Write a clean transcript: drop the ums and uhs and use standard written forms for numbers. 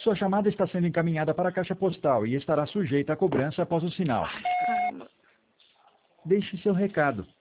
Sua chamada está sendo encaminhada para a caixa postal e estará sujeita a cobrança após o sinal. Caramba. Deixe seu recado.